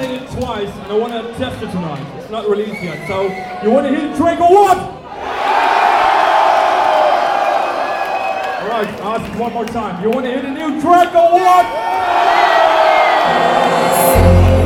playing it twice, and I want to test it tonight. It's not released yet, so you want to hear the track or what? Alright, I'll ask you one more time. You want to hear the new track or what?